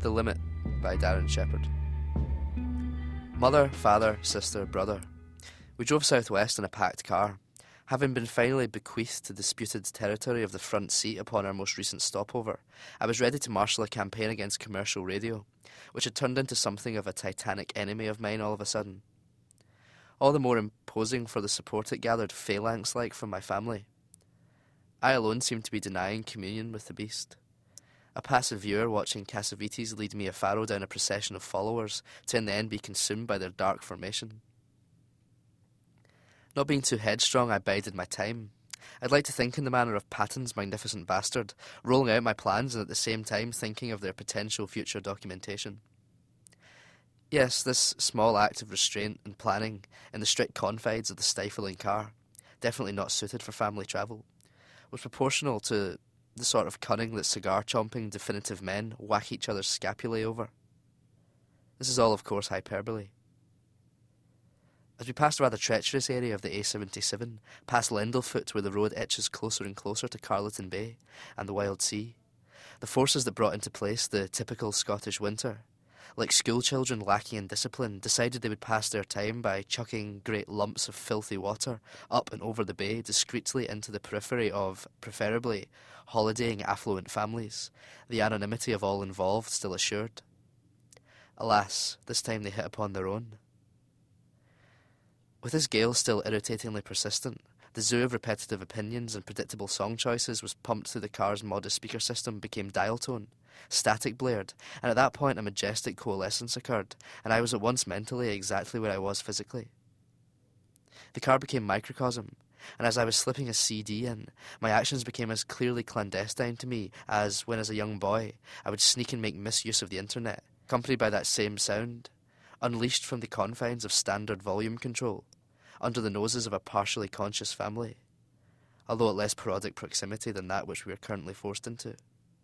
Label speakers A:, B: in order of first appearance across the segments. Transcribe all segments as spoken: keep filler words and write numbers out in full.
A: The Limit by Darren Shepherd. Mother, father, sister, brother. We drove southwest in a packed car. Having been finally bequeathed to disputed territory of the front seat upon our most recent stopover, I was ready to marshal a campaign against commercial radio, which had turned into something of a titanic enemy of mine all of a sudden. All the more imposing for the support it gathered phalanx-like from my family. I alone seemed to be denying communion with the beast. A passive viewer watching Cassavetes lead me afaro down a procession of followers to in the end be consumed by their dark formation. Not being too headstrong, I bided my time. I'd like to think in the manner of Patton's Magnificent Bastard, rolling out my plans and at the same time thinking of their potential future documentation. Yes, this small act of restraint and planning in the strict confines of the stifling car, definitely not suited for family travel, was proportional to the sort of cunning that cigar-chomping definitive men whack each other's scapulae over. This is all, of course, hyperbole. As we passed a rather treacherous area of the A seventy-seven, past Lendlefoot where the road etches closer and closer to Carleton Bay and the wild sea, the forces that brought into place the typical Scottish winter, like schoolchildren lacking in discipline, decided they would pass their time by chucking great lumps of filthy water up and over the bay discreetly into the periphery of, preferably, holidaying affluent families, the anonymity of all involved still assured. Alas, this time they hit upon their own. With this gale still irritatingly persistent, the zoo of repetitive opinions and predictable song choices was pumped through the car's modest speaker system became dial tone, static blared, and at that point a majestic coalescence occurred, and I was at once mentally exactly where I was physically. The car became microcosm, and as I was slipping a C D in, my actions became as clearly clandestine to me as when as a young boy I would sneak and make misuse of the internet, accompanied by that same sound, unleashed from the confines of standard volume control, under the noses of a partially conscious family, although at less parodic proximity than that which we are currently forced into.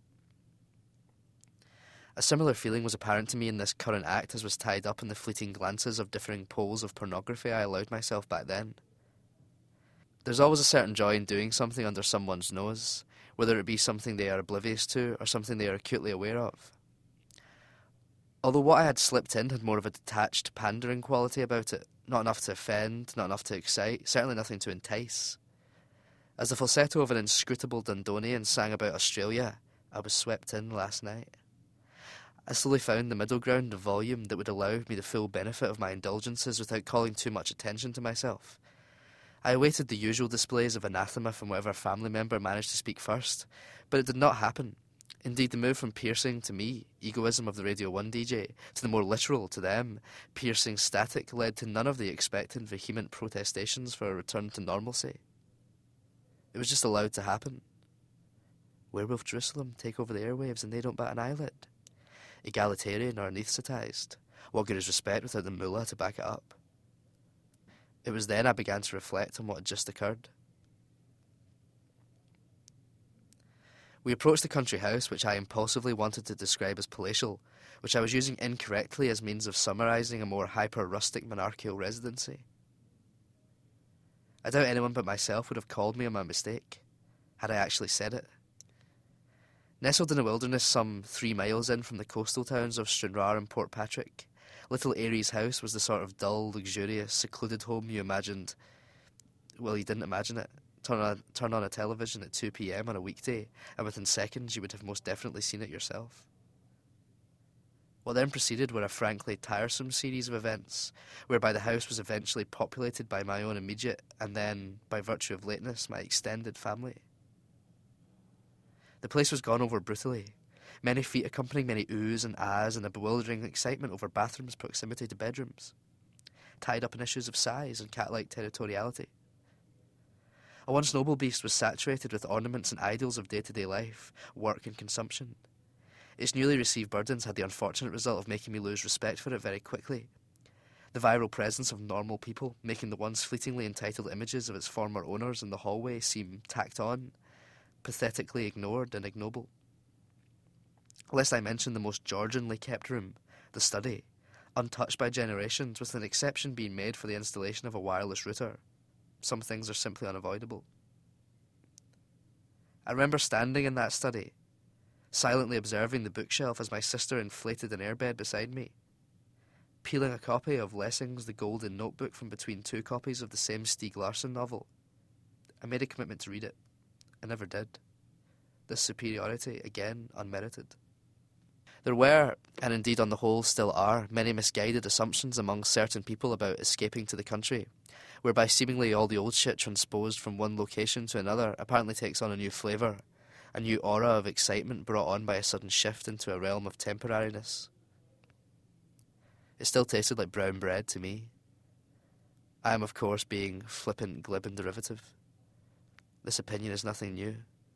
A: A similar feeling was apparent to me in this current act as was tied up in the fleeting glances of differing poles of pornography I allowed myself back then. There's always a certain joy in doing something under someone's nose, whether it be something they are oblivious to or something they are acutely aware of. Although what I had slipped in had more of a detached, pandering quality about it, not enough to offend, not enough to excite, certainly nothing to entice. As the falsetto of an inscrutable Dundonian sang about Australia, I was swept in last night. I slowly found the middle ground of volume that would allow me the full benefit of my indulgences without calling too much attention to myself. I awaited the usual displays of anathema from whatever family member managed to speak first, but it did not happen. Indeed, the move from piercing to me, egoism of the Radio one D J, to the more literal, to them, piercing static, led to none of the expected vehement protestations for a return to normalcy. It was just allowed to happen. Werewolf Jerusalem take over the airwaves and they don't bat an eyelid. Egalitarian or anaesthetised. What good is respect without the mullah to back it up? It was then I began to reflect on what had just occurred. We approached the country house, which I impulsively wanted to describe as palatial, which I was using incorrectly as means of summarising a more hyper-rustic monarchical residency. I doubt anyone but myself would have called me on my mistake, had I actually said it. Nestled in a wilderness some three miles in from the coastal towns of Stranraer and Portpatrick, Little Aries House was the sort of dull, luxurious, secluded home you imagined. Well, you didn't imagine it. Turn on, turn on a television at two p.m. on a weekday, and within seconds you would have most definitely seen it yourself. What then proceeded were a frankly tiresome series of events, whereby the house was eventually populated by my own immediate, and then, by virtue of lateness, my extended family. The place was gone over brutally, many feet accompanying many oohs and ahs and a bewildering excitement over bathrooms' proximity to bedrooms, tied up in issues of size and cat-like territoriality. A once noble beast was saturated with ornaments and idols of day-to-day life, work and consumption. Its newly received burdens had the unfortunate result of making me lose respect for it very quickly. The viral presence of normal people, making the once fleetingly entitled images of its former owners in the hallway seem tacked on, pathetically ignored and ignoble. Lest I mention the most Georgianly kept room, the study, untouched by generations, with an exception being made for the installation of a wireless router. Some things are simply unavoidable. I remember standing in that study, silently observing the bookshelf as my sister inflated an airbed beside me, peeling a copy of Lessing's The Golden Notebook from between two copies of the same Stieg Larsson novel. I made a commitment to read it. I never did. This superiority, again, unmerited. There were, and indeed on the whole still are, many misguided assumptions among certain people about escaping to the country, whereby seemingly all the old shit transposed from one location to another apparently takes on a new flavour, a new aura of excitement brought on by a sudden shift into a realm of temporariness. It still tasted like brown bread to me. I am, of course, being flippant, glib and derivative. This opinion is nothing new.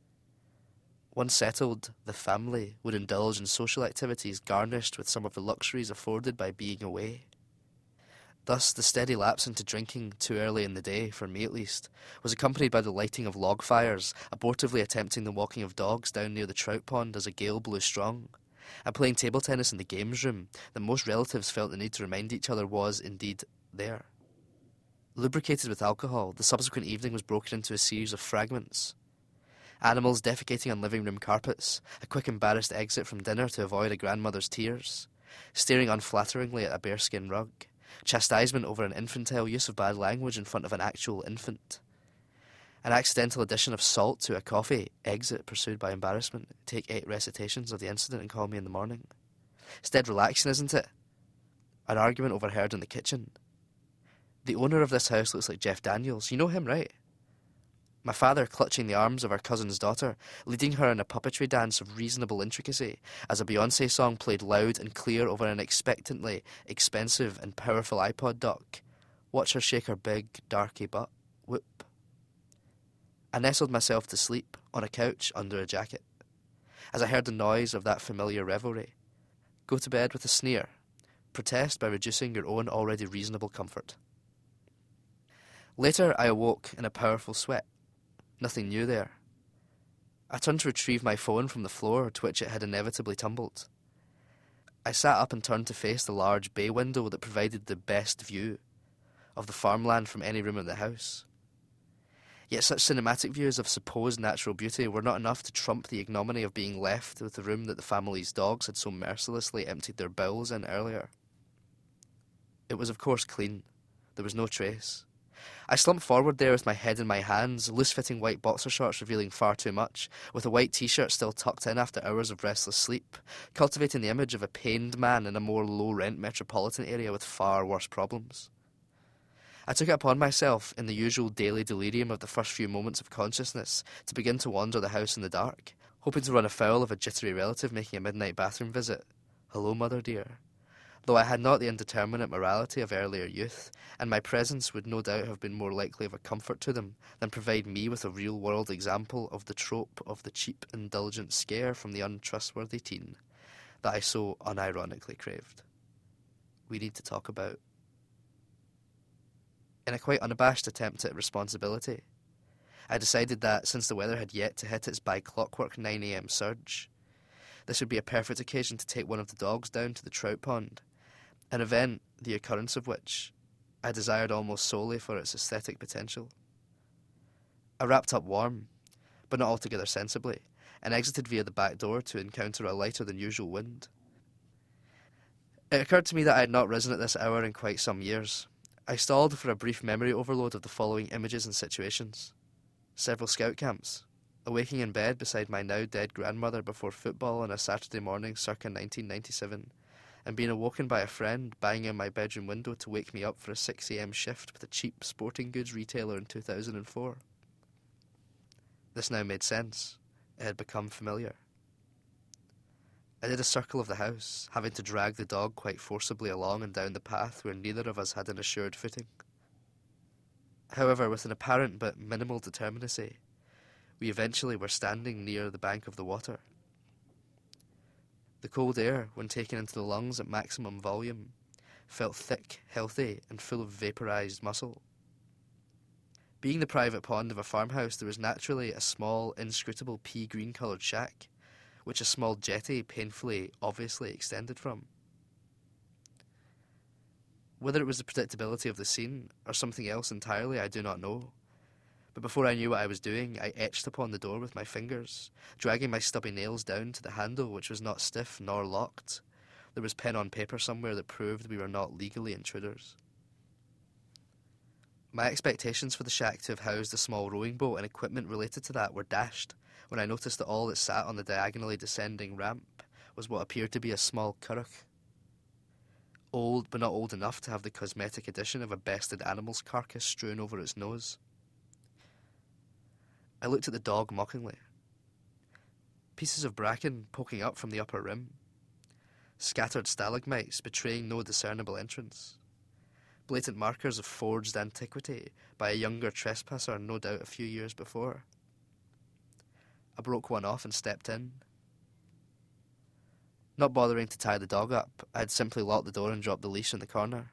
A: Once settled, the family would indulge in social activities garnished with some of the luxuries afforded by being away. Thus, the steady lapse into drinking too early in the day, for me at least, was accompanied by the lighting of log fires, abortively attempting the walking of dogs down near the trout pond as a gale blew strong, and playing table tennis in the games room that most relatives felt the need to remind each other was, indeed, there. Lubricated with alcohol, the subsequent evening was broken into a series of fragments. Animals defecating on living room carpets, a quick embarrassed exit from dinner to avoid a grandmother's tears, staring unflatteringly at a bearskin rug, chastisement over an infantile use of bad language in front of an actual infant, an accidental addition of salt to a coffee, exit pursued by embarrassment, take eight recitations of the incident and call me in the morning. It's dead relaxing, isn't it? An argument overheard in the kitchen. The owner of this house looks like Jeff Daniels. You know him, right? My father clutching the arms of our cousin's daughter, leading her in a puppetry dance of reasonable intricacy, as a Beyoncé song played loud and clear over an expectantly expensive and powerful iPod dock. Watch her shake her big, darky butt. Whoop. I nestled myself to sleep on a couch under a jacket, as I heard the noise of that familiar revelry. Go to bed with a sneer. Protest by reducing your own already reasonable comfort. Later, I awoke in a powerful sweat. Nothing new there. I turned to retrieve my phone from the floor to which it had inevitably tumbled. I sat up and turned to face the large bay window that provided the best view of the farmland from any room in the house. Yet such cinematic views of supposed natural beauty were not enough to trump the ignominy of being left with the room that the family's dogs had so mercilessly emptied their bowels in earlier. It was of course clean. There was no trace. I slumped forward there with my head in my hands, loose-fitting white boxer shorts revealing far too much, with a white t-shirt still tucked in after hours of restless sleep, cultivating the image of a pained man in a more low-rent metropolitan area with far worse problems. I took it upon myself, in the usual daily delirium of the first few moments of consciousness, to begin to wander the house in the dark, hoping to run afoul of a jittery relative making a midnight bathroom visit. Hello, mother dear. Though I had not the indeterminate morality of earlier youth, and my presence would no doubt have been more likely of a comfort to them than provide me with a real-world example of the trope of the cheap, indulgent scare from the untrustworthy teen that I so unironically craved. We need to talk about. In a quite unabashed attempt at responsibility, I decided that, since the weather had yet to hit its by-clockwork nine a.m. surge, this would be a perfect occasion to take one of the dogs down to the trout pond, an event, the occurrence of which I desired almost solely for its aesthetic potential. I wrapped up warm, but not altogether sensibly, and exited via the back door to encounter a lighter than usual wind. It occurred to me that I had not risen at this hour in quite some years. I stalled for a brief memory overload of the following images and situations. Several scout camps, awaking in bed beside my now dead grandmother before football on a Saturday morning circa nineteen ninety-seven, and being awoken by a friend banging on my bedroom window to wake me up for a six a.m. shift with a cheap sporting goods retailer in two thousand four. This now made sense. It had become familiar. I did a circle of the house, having to drag the dog quite forcibly along and down the path where neither of us had an assured footing. However, with an apparent but minimal determinacy, we eventually were standing near the bank of the water. The cold air, when taken into the lungs at maximum volume, felt thick, healthy, and full of vaporized muscle. Being the private pond of a farmhouse, there was naturally a small, inscrutable pea-green coloured shack, which a small jetty painfully, obviously extended from. Whether it was the predictability of the scene, or something else entirely, I do not know, But before I knew what I was doing, I etched upon the door with my fingers, dragging my stubby nails down to the handle, which was not stiff nor locked. There was pen on paper somewhere that proved we were not legally intruders. My expectations for the shack to have housed a small rowing boat and equipment related to that were dashed when I noticed that all that sat on the diagonally descending ramp was what appeared to be a small curragh. Old, but not old enough to have the cosmetic addition of a bested animal's carcass strewn over its nose. I looked at the dog mockingly. Pieces of bracken poking up from the upper rim. Scattered stalagmites betraying no discernible entrance. Blatant markers of forged antiquity by a younger trespasser no doubt a few years before. I broke one off and stepped in. Not bothering to tie the dog up, I had simply locked the door and dropped the leash in the corner.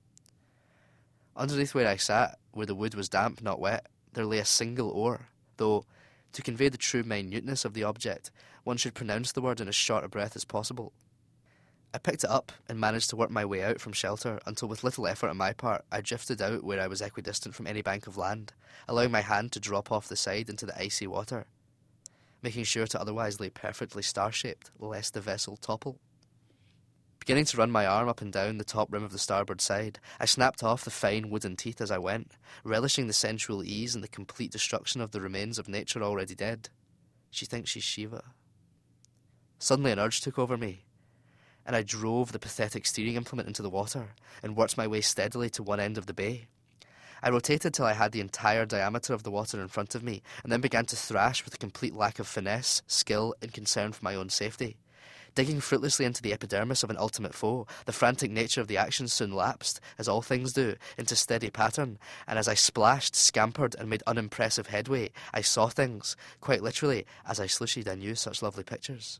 A: Underneath where I sat, where the wood was damp, not wet, there lay a single oar, though, to convey the true minuteness of the object, one should pronounce the word in as short a breath as possible. I picked it up and managed to work my way out from shelter until with little effort on my part I drifted out where I was equidistant from any bank of land, allowing my hand to drop off the side into the icy water, making sure to otherwise lay perfectly star-shaped lest the vessel topple. Beginning to run my arm up and down the top rim of the starboard side, I snapped off the fine wooden teeth as I went, relishing the sensual ease and the complete destruction of the remains of nature already dead. She thinks she's Shiva. Suddenly an urge took over me, and I drove the pathetic steering implement into the water and worked my way steadily to one end of the bay. I rotated till I had the entire diameter of the water in front of me, and then began to thrash with a complete lack of finesse, skill, and concern for my own safety. Digging fruitlessly into the epidermis of an ultimate foe, the frantic nature of the action soon lapsed, as all things do, into steady pattern, and as I splashed, scampered, and made unimpressive headway, I saw things, quite literally, as I slushied I knew such lovely pictures.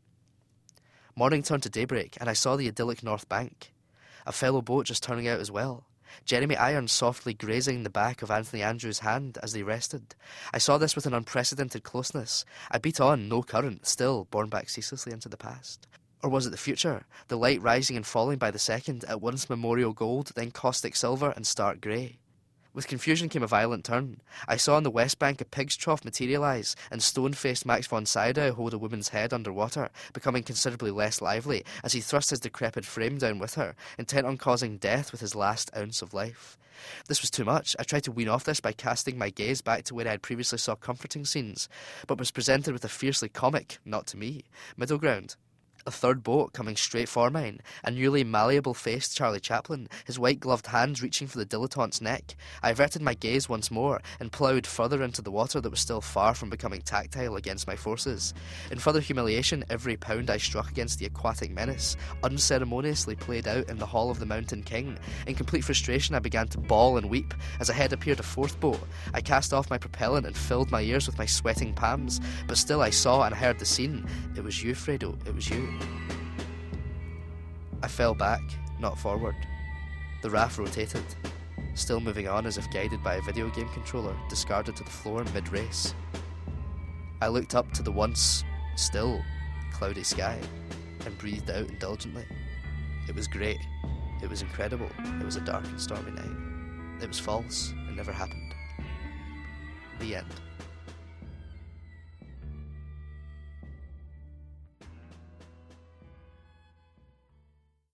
A: Morning turned to daybreak, and I saw the idyllic north bank. A fellow boat just turning out as well. Jeremy Irons softly grazing the back of Anthony Andrews' hand as they rested. I saw this with an unprecedented closeness. I beat on, no current, still borne back ceaselessly into the past. Or was it the future, the light rising and falling by the second, at once memorial gold, then caustic silver and stark grey? With confusion came a violent turn. I saw on the west bank a pig's trough materialise, and stone-faced Max von Sydow hold a woman's head under water, becoming considerably less lively, as he thrust his decrepit frame down with her, intent on causing death with his last ounce of life. This was too much. I tried to wean off this by casting my gaze back to where I had previously saw comforting scenes, but was presented with a fiercely comic, not to me, middle ground. A third boat coming straight for mine, a newly malleable-faced Charlie Chaplin, his white-gloved hands reaching for the dilettante's neck. I averted my gaze once more and ploughed further into the water that was still far from becoming tactile against my forces. In further humiliation, every pound I struck against the aquatic menace unceremoniously played out in the hall of the Mountain King. In complete frustration, I began to bawl and weep. As ahead appeared a fourth boat, I cast off my propellant and filled my ears with my sweating palms. But still I saw and heard the scene. It was you, Fredo, it was you. I fell back, not forward. The raft rotated, still moving on as if guided by a video game controller discarded to the floor mid-race. I looked up to the once still cloudy sky and breathed out indulgently. It was great. It was incredible. It was a dark and stormy night. It was false. It never happened. The end.